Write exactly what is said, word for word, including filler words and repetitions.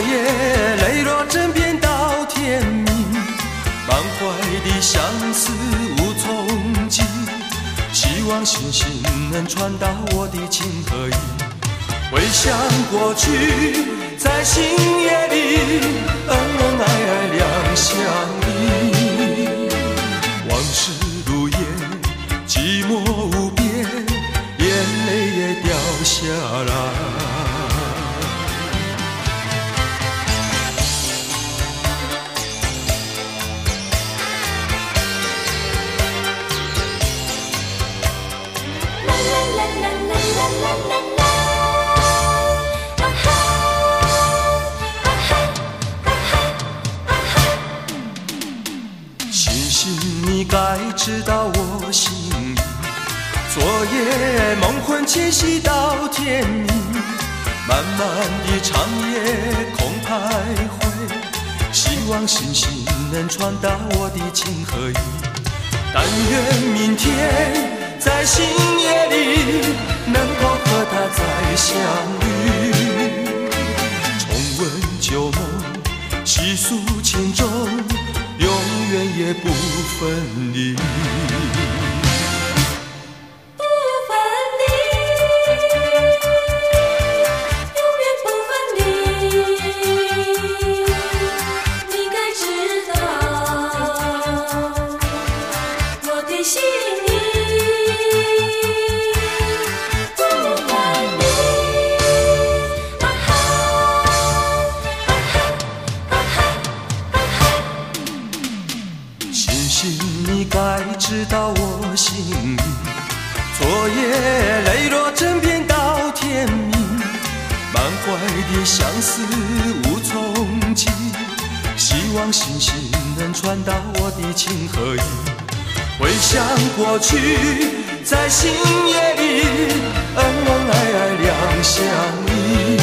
夜泪若枕边到天明，满怀的相思无从寄，希望星星能传达我的情和意。回想过去，在星夜里恩恩爱爱两相依，往事如烟，寂寞无边，眼泪也掉下来。星星，你该知道我心意。昨夜梦魂牵系到天明，漫漫的长夜空徘徊，希望星星能传达我的情和意。但愿明天在星夜里能够和他再相遇，重温旧梦，细数情衷，永远也不分离。你该知道我心意，昨夜泪落枕边到天明，满怀的相思无从寄，希望星星能传达我的情和意。回想过去，在星夜里恩恩爱爱两相依，